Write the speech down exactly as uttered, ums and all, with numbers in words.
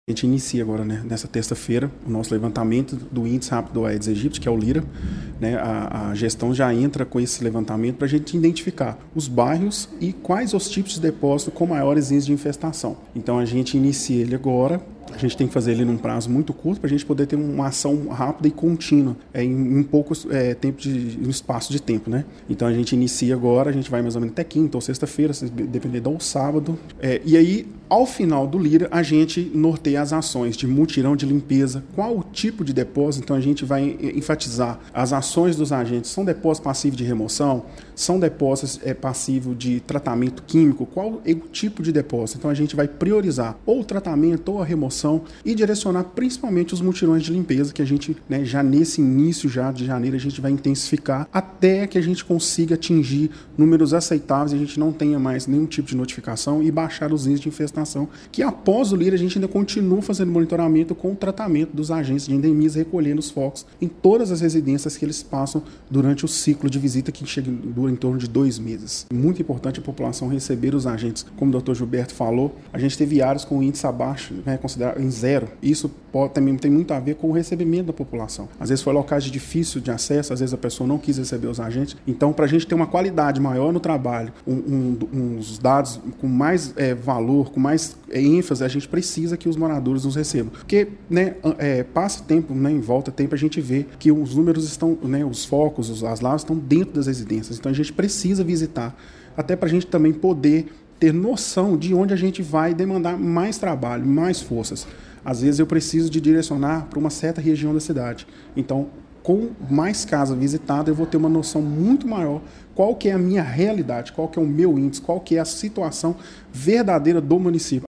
A gente inicia agora, né, nessa terça-feira, o nosso levantamento do Índice Rápido do Aedes aegypti, que é o LIRA. Né, a, a gestão já entra com esse levantamento para a gente identificar os bairros e quais os tipos de depósito com maiores índices de infestação. Então a gente inicia ele agora. A gente tem que fazer ele num prazo muito curto para a gente poder ter uma ação rápida e contínua é, em, em pouco é, tempo de, em espaço de tempo, né? Então a gente inicia agora, a gente vai mais ou menos até quinta ou sexta-feira, dependendo do sábado. É, e aí, ao final do LIRA, a gente norteia as ações de mutirão de limpeza, qual o tipo de depósito. Então a gente vai enfatizar as ações dos agentes. São depósitos passivos de remoção? São depósitos é, passivos de tratamento químico? Qual é o tipo de depósito? Então a gente vai priorizar ou o tratamento ou a remoção e direcionar principalmente os mutirões de limpeza, que a gente, né, já nesse início já de janeiro, a gente vai intensificar até que a gente consiga atingir números aceitáveis e a gente não tenha mais nenhum tipo de notificação e baixar os índices de infestação, que após o LIRA a gente ainda continua fazendo monitoramento com o tratamento dos agentes de endemias, recolhendo os focos em todas as residências que eles passam durante o ciclo de visita, que chega dura em torno de dois meses. Muito importante a população receber os agentes. Como o doutor Gilberto falou, a gente teve áreas com índice abaixo, né, considerado em zero. Isso pode, também tem muito a ver com o recebimento da população. Às vezes foi locais de difícil de acesso, às vezes a pessoa não quis receber os agentes. Então, para a gente ter uma qualidade maior no trabalho, um, um, uns dados com mais é, valor, com mais é, ênfase, a gente precisa que os moradores nos recebam. Porque, né, é, passa tempo, né, em volta tempo, a gente vê que os números estão, né, os focos, as lavas estão dentro das residências. Então, a gente precisa visitar, até para a gente também poder ter noção de onde a gente vai demandar mais trabalho, mais forças. Às vezes eu preciso de direcionar para uma certa região da cidade. Então, com mais casa visitada, eu vou ter uma noção muito maior qual que é a minha realidade, qual que é o meu índice, qual que é a situação verdadeira do município.